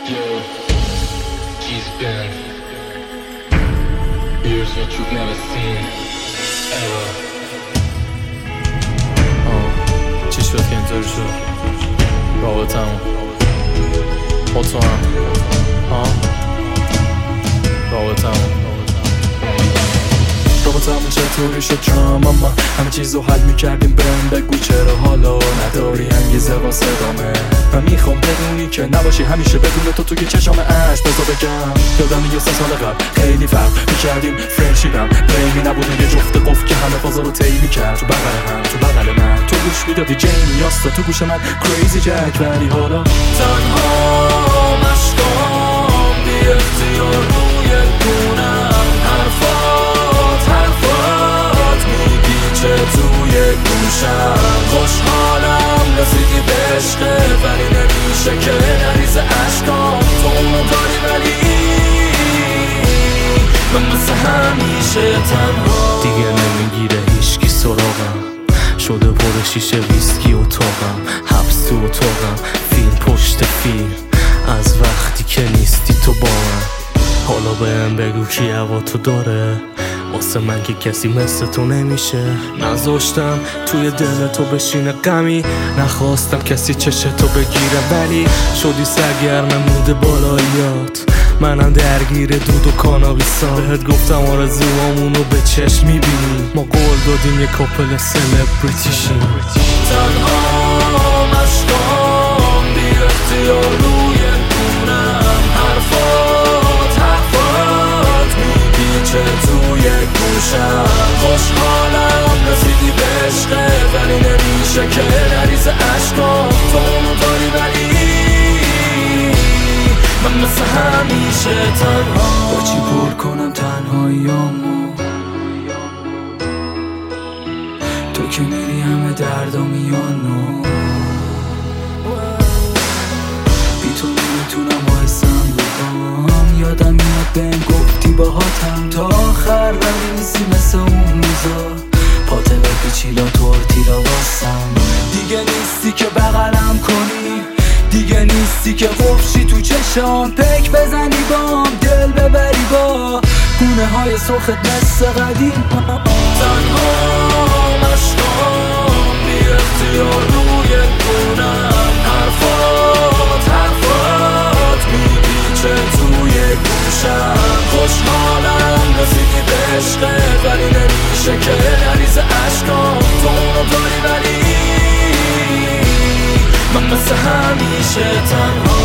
Yo, she's been years what you've never seen ever. چی شد که اینطوری شد؟ رابطمون با تو هم رابطمون چطوری شد جام؟ اما همه چیزو حل میکردیم، بهم بگو چرا حالا نداری انگیزه واسه ادامه؟ من میخوام بدونی که نباشی همیشه بدون تو توی چشام عشق. بذار بگم یادم 3 سال قبل خیلی فرق میکردیم، فرندشیپم بیمی نبود، یه جفت قفل که همه فضا رو طی میکرد. تو بغل هم تو بغل من تو گوش میدادی جیمی یاستا، تو گوش من کریزی جک. ولی حالا تنها مشکام بی اختیار روی گونم، حرفات میپیچه توی گوشم. خوشحالم رسیدی به عشقه، ولی نمیشه که نریز عشقام. تو اونو داری ولی من مثل همیشه تنها. دیگه نمیگیره هیچکی سراغم، شده پر شیشه ویسکی اتاقم، حبس تو اتاقم، فیلم پشت فیلم از وقتی که نیستی تو با من. حالا بهم بگو کی هوا تو داره، واسه من که کسی مثل تو نمیشه. نذاشتم توی دل تو بشینه غمی، نخواستم کسی چشه تو بگیره، ولی شدی سرگرم مود بالاییات، منم درگیر دود و کانابیسام. بهت گفتم آرزوامونو به چشم میبینی، ما قول دادیم یه کاپل سلبریتیشیم. تنها مشکام بی اختیار روی گونم، حرفات میپیچه توی گوشم. خوشحالم رسیدی به عشقه، ولی نمیشه که نریز عشقام. تو اونو داری ولی من مثل همیشه تنها. با چی پر کنم تنهاییامو، تو که میری همه دردا میانو. بی تو نمیتونم وایسم بگم، یادم میاد بهم گفتی باهاتم تا آخر، ولی نیستی مثل اون روزا. پاتل پیچیلا تورتیلا واسم، دیگه نیستی که بغلم کنی، دیگه نیستی که قفشی تو چشام، پک بزنی بام دل ببری با گونه های سرخت مثل قدیم. تنها مشکام بی اختیار روی گونم، حرفات میپیچه توی گوشم. خوشحالم رسیدی به عشقه، ولی نمیشه که نریز عشقام. تو اونو داری ولی من مثل همیشه تنها.